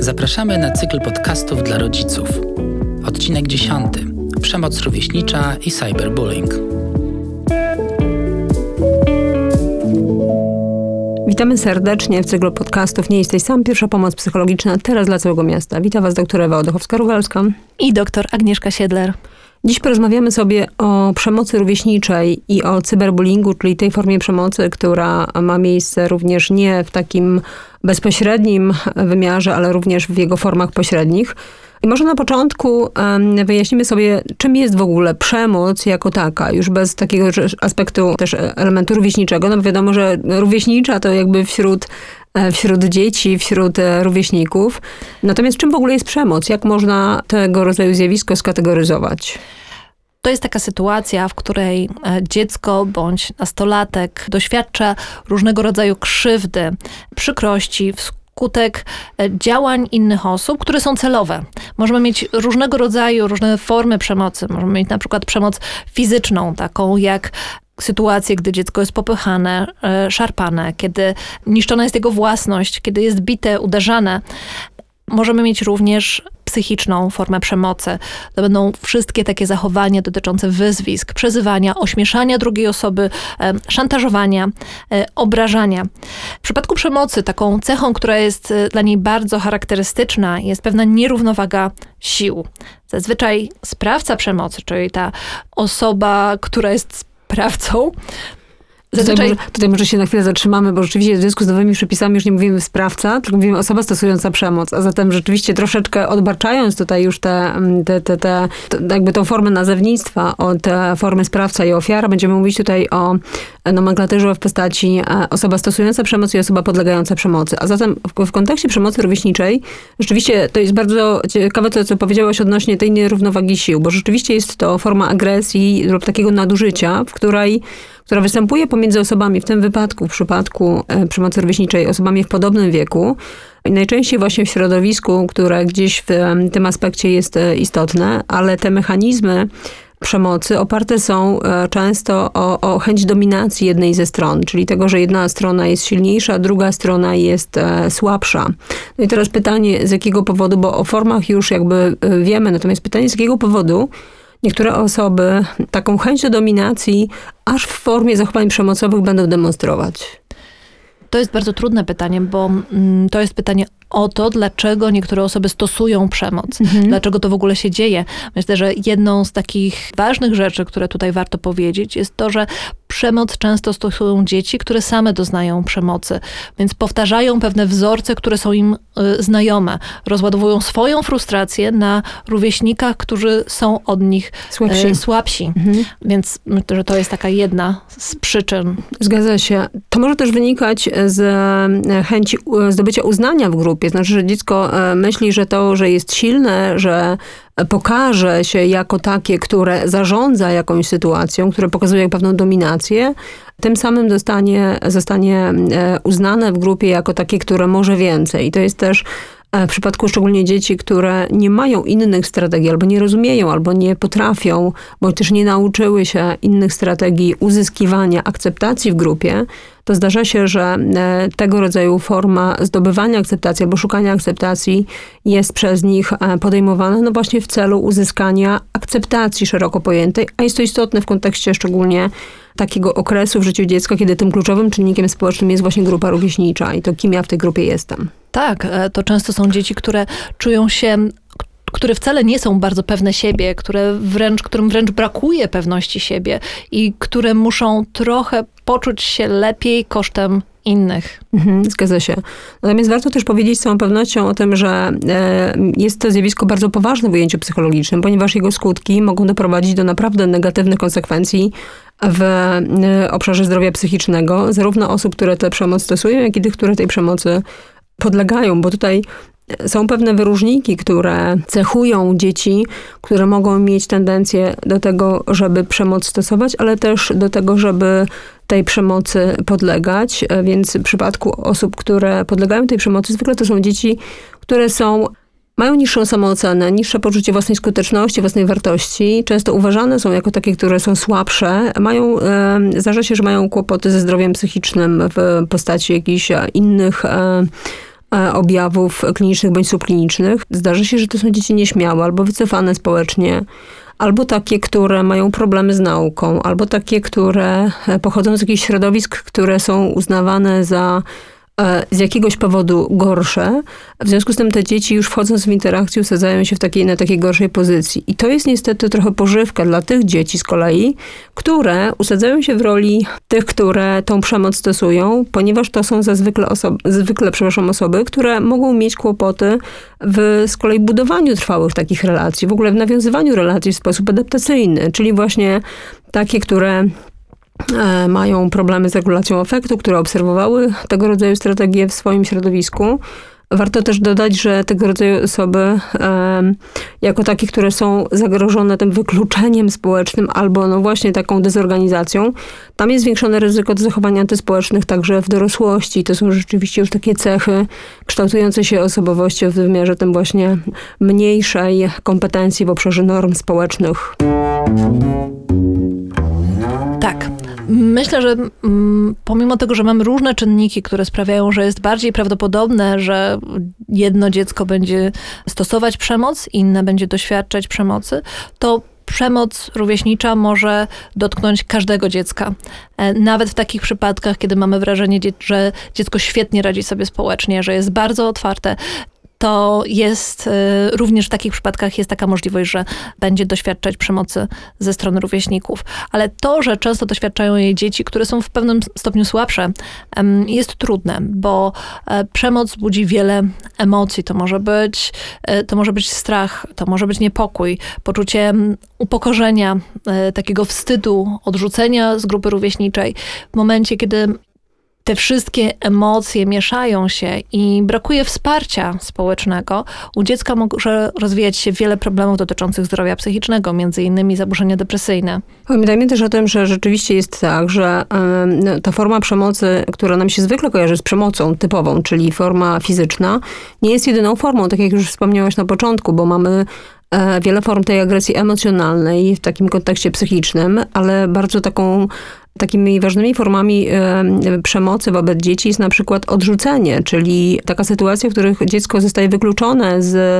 Zapraszamy na cykl podcastów dla rodziców. Odcinek 10. Przemoc rówieśnicza i cyberbullying. Witamy serdecznie w cyklu podcastów Nie jesteś sam. Pierwsza pomoc psychologiczna teraz dla całego miasta. Witam Was dr Ewa Odochowska-Rogalska i dr Agnieszka Siedler. Dziś porozmawiamy sobie o przemocy rówieśniczej i o cyberbullyingu, czyli tej formie przemocy, która ma miejsce również nie w takim bezpośrednim wymiarze, ale również w jego formach pośrednich. I może na początku wyjaśnimy sobie, czym jest w ogóle przemoc jako taka, już bez takiego aspektu też elementu rówieśniczego. No bo wiadomo, że rówieśnicza to jakby wśród dzieci, wśród rówieśników. Natomiast czym w ogóle jest przemoc? Jak można tego rodzaju zjawisko skategoryzować? To jest taka sytuacja, w której dziecko bądź nastolatek doświadcza różnego rodzaju krzywdy, przykrości, wskutek działań innych osób, które są celowe. Możemy mieć różnego rodzaju, różne formy przemocy. Możemy mieć na przykład przemoc fizyczną, taką jak sytuacje, gdy dziecko jest popychane, szarpane, kiedy niszczona jest jego własność, kiedy jest bite, uderzane. Możemy mieć również psychiczną formę przemocy. To będą wszystkie takie zachowania dotyczące wyzwisk, przezywania, ośmieszania drugiej osoby, szantażowania, obrażania. W przypadku przemocy taką cechą, która jest dla niej bardzo charakterystyczna, jest pewna nierównowaga sił. Zazwyczaj sprawca przemocy, czyli ta osoba, która jest sprawcą, Tutaj może się na chwilę zatrzymamy, bo rzeczywiście w związku z nowymi przepisami już nie mówimy sprawca, tylko mówimy osoba stosująca przemoc. A zatem rzeczywiście troszeczkę odbarczając tutaj już jakby tą formę nazewnictwa od formy sprawca i ofiara, będziemy mówić tutaj o nomenklaturze w postaci osoba stosująca przemoc i osoba podlegająca przemocy. A zatem w kontekście przemocy rówieśniczej rzeczywiście to jest bardzo ciekawe to, co powiedziałaś odnośnie tej nierównowagi sił, bo rzeczywiście jest to forma agresji lub takiego nadużycia, która występuje pomiędzy osobami, w tym wypadku, w przypadku przemocy rówieśniczej, osobami w podobnym wieku. I najczęściej właśnie w środowisku, które gdzieś w tym aspekcie jest istotne, ale te mechanizmy przemocy oparte są często o chęć dominacji jednej ze stron, czyli tego, że jedna strona jest silniejsza, druga strona jest słabsza. No i teraz pytanie, z jakiego powodu, bo o formach już jakby wiemy, natomiast pytanie, z jakiego powodu niektóre osoby taką chęć do dominacji aż w formie zachowań przemocowych będą demonstrować? To jest bardzo trudne pytanie, bo to jest pytanie o to, dlaczego niektóre osoby stosują przemoc. Dlaczego to w ogóle się dzieje. Myślę, że jedną z takich ważnych rzeczy, które tutaj warto powiedzieć, jest to, że przemoc często stosują dzieci, które same doznają przemocy. Więc powtarzają pewne wzorce, które są im znajome. Rozładowują swoją frustrację na rówieśnikach, którzy są od nich słabsi. Więc myślę, że to jest taka jedna z przyczyn. Zgadza się. To może też wynikać z chęci zdobycia uznania w grupie. Znaczy, że dziecko myśli, że to, że jest silne, że pokaże się jako takie, które zarządza jakąś sytuacją, które pokazuje pewną dominację, tym samym zostanie uznane w grupie jako takie, które może więcej. I to jest też w przypadku szczególnie dzieci, które nie mają innych strategii, albo nie rozumieją, albo nie potrafią, bądź też nie nauczyły się innych strategii uzyskiwania akceptacji w grupie, to zdarza się, że tego rodzaju forma zdobywania akceptacji albo szukania akceptacji jest przez nich podejmowana no właśnie w celu uzyskania akceptacji szeroko pojętej, a jest to istotne w kontekście szczególnie takiego okresu w życiu dziecka, kiedy tym kluczowym czynnikiem społecznym jest właśnie grupa rówieśnicza i to kim ja w tej grupie jestem. Tak, to często są dzieci, które czują się, które wcale nie są bardzo pewne siebie, którym wręcz brakuje pewności siebie i które muszą trochę poczuć się lepiej kosztem innych. Zgadza się. Natomiast warto też powiedzieć z całą pewnością o tym, że jest to zjawisko bardzo poważne w ujęciu psychologicznym, ponieważ jego skutki mogą doprowadzić do naprawdę negatywnych konsekwencji w obszarze zdrowia psychicznego, zarówno osób, które tę przemoc stosują, jak i tych, które tej przemocy podlegają, bo tutaj są pewne wyróżniki, które cechują dzieci, które mogą mieć tendencję do tego, żeby przemoc stosować, ale też do tego, żeby tej przemocy podlegać. Więc w przypadku osób, które podlegają tej przemocy, zwykle to są dzieci, które mają niższą samoocenę, niższe poczucie własnej skuteczności, własnej wartości. Często uważane są jako takie, które są słabsze. Zdarza się, że mają kłopoty ze zdrowiem psychicznym w postaci jakichś innych objawów klinicznych bądź subklinicznych. Zdarza się, że to są dzieci nieśmiałe albo wycofane społecznie, albo takie, które mają problemy z nauką, albo takie, które pochodzą z jakichś środowisk, które są uznawane za z jakiegoś powodu gorsze. W związku z tym te dzieci już wchodząc w interakcję usadzają się na takiej gorszej pozycji. I to jest niestety trochę pożywka dla tych dzieci z kolei, które usadzają się w roli tych, które tą przemoc stosują, ponieważ to są zwykle osoby, które mogą mieć kłopoty z kolei budowaniu trwałych takich relacji, w ogóle w nawiązywaniu relacji w sposób adaptacyjny, czyli właśnie takie, które mają problemy z regulacją afektu, które obserwowały tego rodzaju strategie w swoim środowisku. Warto też dodać, że tego rodzaju osoby, jako takie, które są zagrożone tym wykluczeniem społecznym albo właśnie taką dezorganizacją, tam jest zwiększone ryzyko do zachowań antyspołecznych także w dorosłości. To są rzeczywiście już takie cechy kształtujące się osobowości w wymiarze tym właśnie mniejszej kompetencji w obszarze norm społecznych. Tak. Myślę, że pomimo tego, że mamy różne czynniki, które sprawiają, że jest bardziej prawdopodobne, że jedno dziecko będzie stosować przemoc, inne będzie doświadczać przemocy, to przemoc rówieśnicza może dotknąć każdego dziecka. Nawet w takich przypadkach, kiedy mamy wrażenie, że dziecko świetnie radzi sobie społecznie, że jest bardzo otwarte, to jest również w takich przypadkach jest taka możliwość, że będzie doświadczać przemocy ze strony rówieśników. Ale to, że często doświadczają jej dzieci, które są w pewnym stopniu słabsze, jest trudne, bo przemoc budzi wiele emocji. To może być strach, to może być niepokój, poczucie upokorzenia, takiego wstydu, odrzucenia z grupy rówieśniczej. W momencie, kiedy te wszystkie emocje mieszają się i brakuje wsparcia społecznego, u dziecka może rozwijać się wiele problemów dotyczących zdrowia psychicznego, między innymi zaburzenia depresyjne. Pamiętajmy też o tym, że rzeczywiście jest tak, że ta forma przemocy, która nam się zwykle kojarzy z przemocą typową, czyli forma fizyczna, nie jest jedyną formą, tak jak już wspomniałaś na początku, bo mamy wiele form tej agresji emocjonalnej w takim kontekście psychicznym, ale bardzo takimi ważnymi formami przemocy wobec dzieci jest na przykład odrzucenie, czyli taka sytuacja, w której dziecko zostaje wykluczone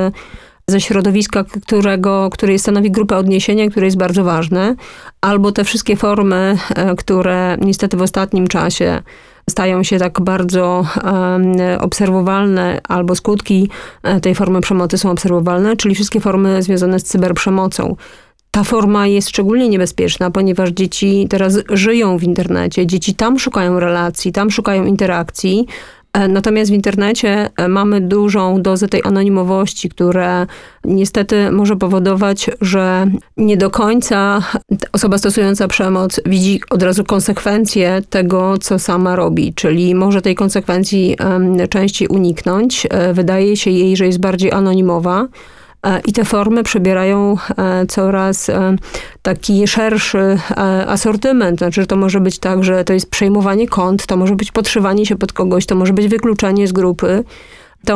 ze środowiska, które stanowi grupę odniesienia, które jest bardzo ważne, albo te wszystkie formy, które niestety w ostatnim czasie stają się tak bardzo obserwowalne, albo skutki tej formy przemocy są obserwowalne, czyli wszystkie formy związane z cyberprzemocą. Ta forma jest szczególnie niebezpieczna, ponieważ dzieci teraz żyją w internecie, dzieci tam szukają relacji, tam szukają interakcji. Natomiast w internecie mamy dużą dozę tej anonimowości, która niestety może powodować, że nie do końca osoba stosująca przemoc widzi od razu konsekwencje tego, co sama robi. Czyli może tej konsekwencji częściej uniknąć. Wydaje się jej, że jest bardziej anonimowa. I te formy przybierają coraz taki szerszy asortyment. Znaczy, że to może być tak, że to jest przejmowanie kont, to może być podszywanie się pod kogoś, to może być wykluczanie z grupy. To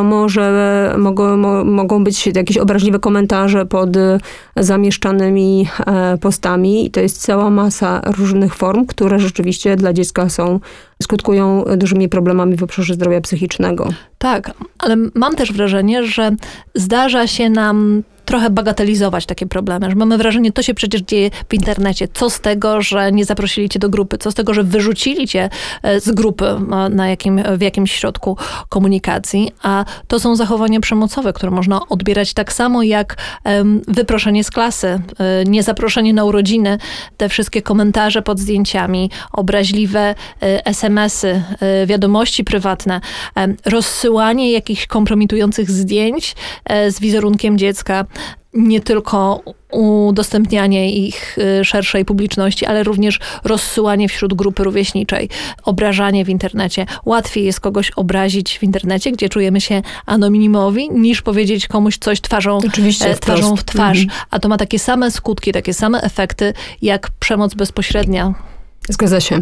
mogą być jakieś obraźliwe komentarze pod zamieszczanymi postami. I to jest cała masa różnych form, które rzeczywiście dla dziecka skutkują dużymi problemami w obszarze zdrowia psychicznego. Tak, ale mam też wrażenie, że zdarza się nam trochę bagatelizować takie problemy, że mamy wrażenie, to się przecież dzieje w internecie. Co z tego, że nie zaprosili cię do grupy? Co z tego, że wyrzucili cię z grupy w jakimś środku komunikacji? A to są zachowania przemocowe, które można odbierać tak samo jak wyproszenie z klasy, niezaproszenie na urodziny, te wszystkie komentarze pod zdjęciami, obraźliwe SMS-y, wiadomości prywatne, rozsyłanie jakichś kompromitujących zdjęć z wizerunkiem dziecka, nie tylko udostępnianie ich szerszej publiczności, ale również rozsyłanie wśród grupy rówieśniczej, obrażanie w internecie. Łatwiej jest kogoś obrazić w internecie, gdzie czujemy się anonimowi, niż powiedzieć komuś coś twarzą w twarz. A to ma takie same skutki, takie same efekty, jak przemoc bezpośrednia. Zgadza się.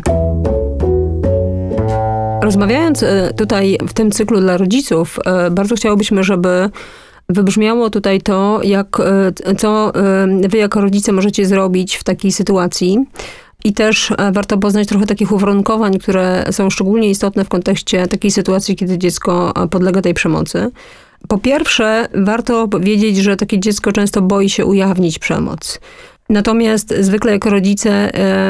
Rozmawiając tutaj w tym cyklu dla rodziców, bardzo chciałobyśmy, żeby wybrzmiało tutaj to, co wy jako rodzice możecie zrobić w takiej sytuacji. I też warto poznać trochę takich uwarunkowań, które są szczególnie istotne w kontekście takiej sytuacji, kiedy dziecko podlega tej przemocy. Po pierwsze, warto wiedzieć, że takie dziecko często boi się ujawnić przemoc. Natomiast zwykle jako rodzice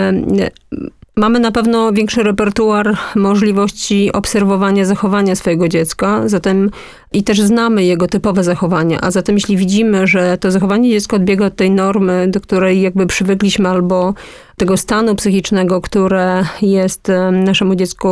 mamy na pewno większy repertuar możliwości obserwowania zachowania swojego dziecka, zatem i też znamy jego typowe zachowania, a zatem jeśli widzimy, że to zachowanie dziecka odbiega od tej normy, do której jakby przywykliśmy, albo tego stanu psychicznego, które jest naszemu dziecku,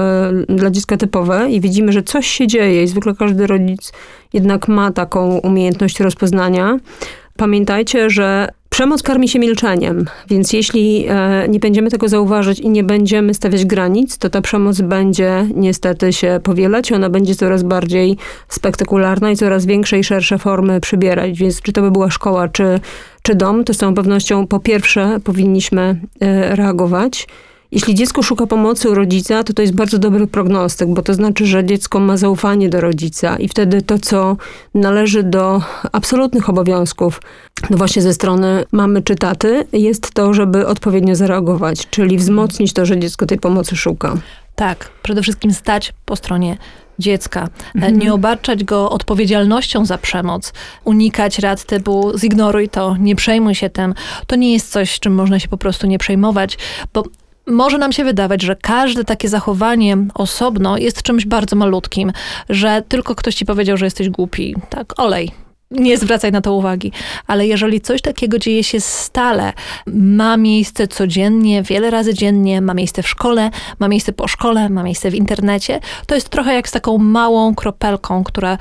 dla dziecka typowe i widzimy, że coś się dzieje i zwykle każdy rodzic jednak ma taką umiejętność rozpoznania, pamiętajcie, że przemoc karmi się milczeniem, więc jeśli nie będziemy tego zauważyć i nie będziemy stawiać granic, to ta przemoc będzie niestety się powielać, ona będzie coraz bardziej spektakularna i coraz większe i szersze formy przybierać. Więc czy to by była szkoła, czy dom, to z całą pewnością po pierwsze powinniśmy reagować. Jeśli dziecko szuka pomocy u rodzica, to jest bardzo dobry prognostyk, bo to znaczy, że dziecko ma zaufanie do rodzica i wtedy to, co należy do absolutnych obowiązków, no właśnie ze strony mamy czy taty, jest to, żeby odpowiednio zareagować, czyli wzmocnić to, że dziecko tej pomocy szuka. Tak, przede wszystkim stać po stronie dziecka. Nie obarczać go odpowiedzialnością za przemoc. Unikać rad typu zignoruj to, nie przejmuj się tym. To nie jest coś, czym można się po prostu nie przejmować, bo może nam się wydawać, że każde takie zachowanie osobno jest czymś bardzo malutkim, że tylko ktoś ci powiedział, że jesteś głupi. Tak, olej. Nie zwracaj na to uwagi. Ale jeżeli coś takiego dzieje się stale, ma miejsce codziennie, wiele razy dziennie, ma miejsce w szkole, ma miejsce po szkole, ma miejsce w internecie, to jest trochę jak z taką małą kropelką, która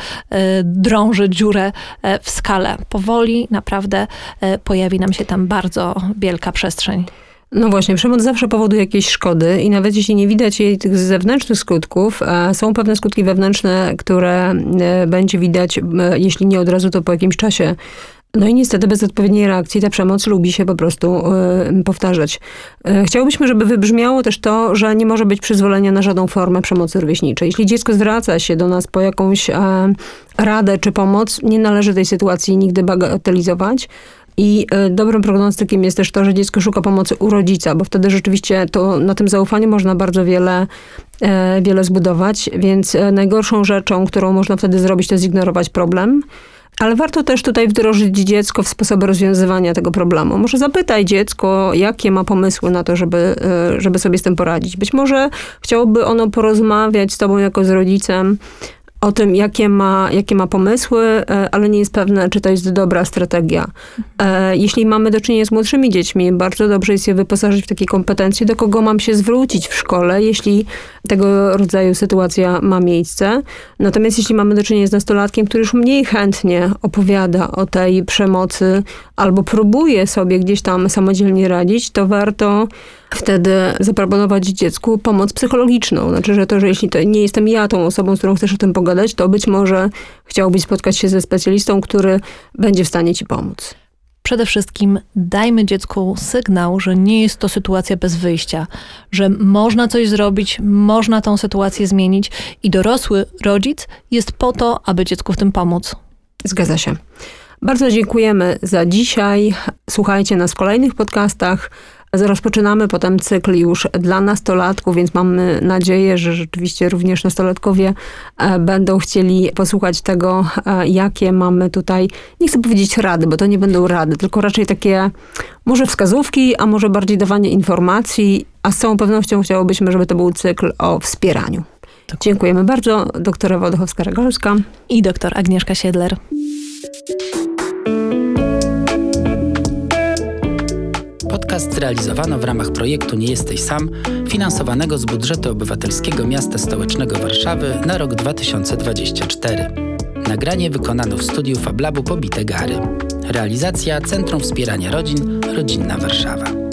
drąży dziurę w skale. Powoli naprawdę pojawi nam się tam bardzo wielka przestrzeń. No właśnie, przemoc zawsze powoduje jakieś szkody i nawet jeśli nie widać jej tych zewnętrznych skutków, są pewne skutki wewnętrzne, które będzie widać, jeśli nie od razu, to po jakimś czasie. No i niestety bez odpowiedniej reakcji ta przemoc lubi się po prostu powtarzać. Chciałobyśmy, żeby wybrzmiało też to, że nie może być przyzwolenia na żadną formę przemocy rówieśniczej. Jeśli dziecko zwraca się do nas po jakąś radę czy pomoc, nie należy tej sytuacji nigdy bagatelizować. I dobrym prognostykiem jest też to, że dziecko szuka pomocy u rodzica, bo wtedy rzeczywiście to na tym zaufaniu można bardzo wiele zbudować, więc najgorszą rzeczą, którą można wtedy zrobić, to zignorować problem. Ale warto też tutaj wdrożyć dziecko w sposoby rozwiązywania tego problemu. Może zapytaj dziecko, jakie ma pomysły na to, żeby sobie z tym poradzić. Być może chciałoby ono porozmawiać z tobą jako z rodzicem o tym, jakie ma pomysły, ale nie jest pewne, czy to jest dobra strategia. Jeśli mamy do czynienia z młodszymi dziećmi, bardzo dobrze jest je wyposażyć w takie kompetencje, do kogo mam się zwrócić w szkole, jeśli tego rodzaju sytuacja ma miejsce. Natomiast jeśli mamy do czynienia z nastolatkiem, który już mniej chętnie opowiada o tej przemocy albo próbuje sobie gdzieś tam samodzielnie radzić, to warto wtedy zaproponować dziecku pomoc psychologiczną. Znaczy, że jeśli to nie jestem ja tą osobą, z którą chcesz o tym pogadać, to być może chciałbyś spotkać się ze specjalistą, który będzie w stanie ci pomóc. Przede wszystkim dajmy dziecku sygnał, że nie jest to sytuacja bez wyjścia, że można coś zrobić, można tą sytuację zmienić i dorosły rodzic jest po to, aby dziecku w tym pomóc. Zgadza się. Bardzo dziękujemy za dzisiaj. Słuchajcie nas w kolejnych podcastach. Rozpoczynamy potem cykl już dla nastolatków, więc mamy nadzieję, że rzeczywiście również nastolatkowie będą chcieli posłuchać tego, jakie mamy tutaj, nie chcę powiedzieć rady, bo to nie będą rady, tylko raczej takie może wskazówki, a może bardziej dawanie informacji, a z całą pewnością chciałobyśmy, żeby to był cykl o wspieraniu. Tak. Dziękujemy bardzo. Doktora Wodachowska-Ragolska i doktor Agnieszka Siedler. Podcast zrealizowano w ramach projektu Nie jesteś sam, finansowanego z budżetu obywatelskiego Miasta Stołecznego Warszawy na rok 2024. Nagranie wykonano w studiu FabLabu Pobite Gary. Realizacja Centrum Wspierania Rodzin, Rodzinna Warszawa.